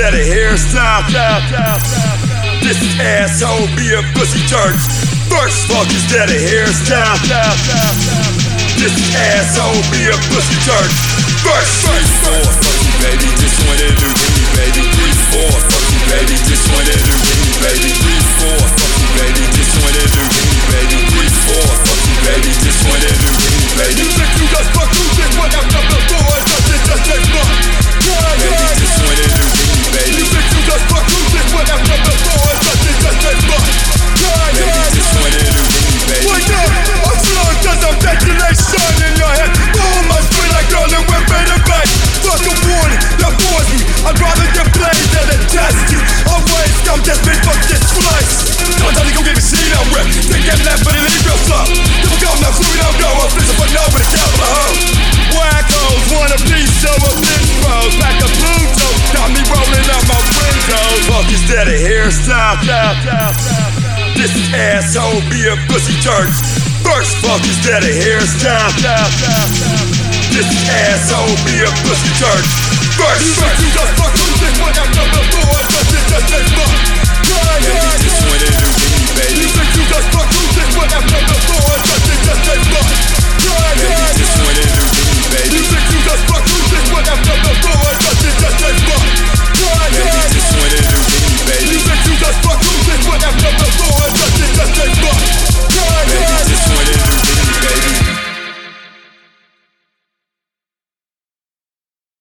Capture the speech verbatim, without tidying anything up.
that a hairstyle? This asshole be a pussy jerk. First fuck is that a hairstyle? This asshole be a pussy jerk. First three, four, fuck you baby, just wanna do me baby. Three, four, fuck you baby, just wanna do me baby. Three, four, fuck you baby, just wanna do me baby. Three, four, fuck you baby, just wanna do me baby. You think you just fuck you just wanna come the door, just just just just fuck. Baby, just wanna do me baby. You think you just fuck you just wanna come the door, just just just just fuck. Baby, just wanna do me baby. Why not? I'm slowing cause I'm speculation in your head. Oh my spin like girl and we're better back. Fuck a warning, that bores me. I'd rather get played than a testy. Always come just been fuck this slice. Don't tell me go get me seen I'm rip. Think I'm left but it ain't real slow. Don't go now, so we don't go. I'm fishing for no with a capital hoe. Wackos want a piece of a bitch bros. Back to Pluto, got me rolling out my windows. Fuck is that a hairstyle? This asshole be a pussy jerk. First fuck is that a hairstyle? This asshole be a pussy jerk. First you fuck you just fuck you just wanna come the door, just just just just fuck. Baby, just wanna do me baby.